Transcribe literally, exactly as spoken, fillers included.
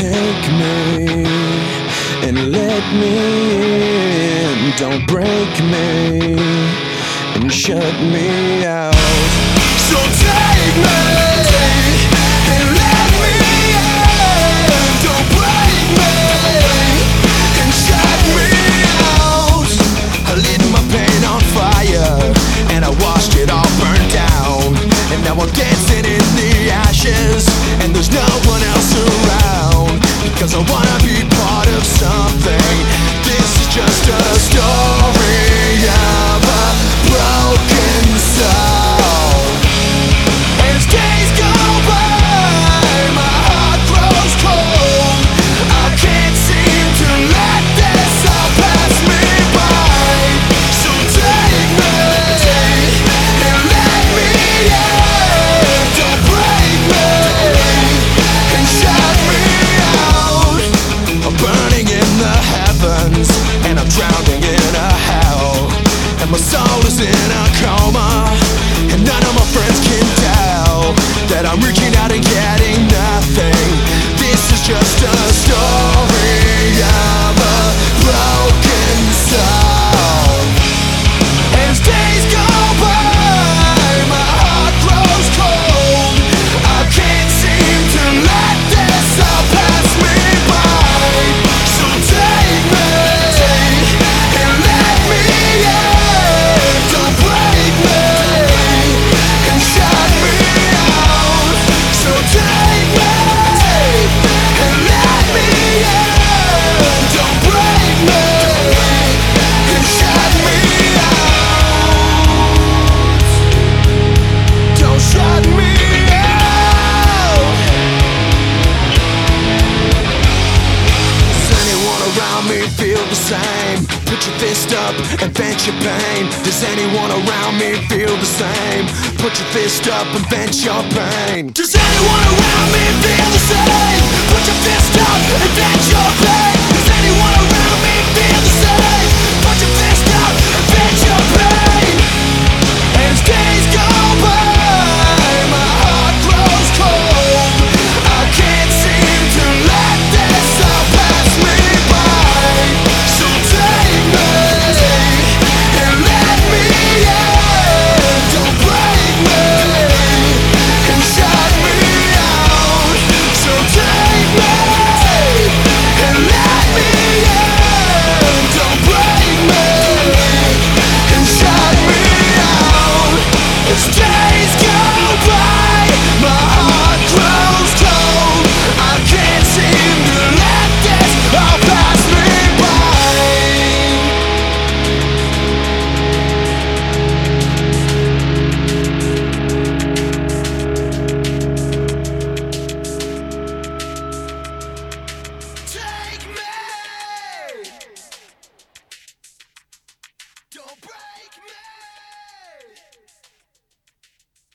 take me and let me in. Don't break me and shut me out. So take me and let me in. Don't break me and shut me out. I lit my pain on fire and I watched it all burn down. And now I'm dancing in the ashes and there's no one else around. Because I wanna be part of something. This is just a story of a broken soul. As days go by, my heart grows cold. I can't seem to let this all pass me by. So take me and let me in. Don't break me and shut me out. I'm burning in the heavens and I'm drowning in a hell. And my soul is in a coma and none of my friends can tell that I'm reaching out and getting nothing. This is just a story of a broken soul. As days go by, my heart grows cold. I can't seem to let this all pass me by. So take me and let me in. Don't break me and shut me out. So take me and let me in. Don't break me and shut me out. Don't shut me out. Does anyone around me feel the same? Put your fist up and vent your pain. Does anyone around me feel the same? Put your fist up and vent your pain. Does anyone around me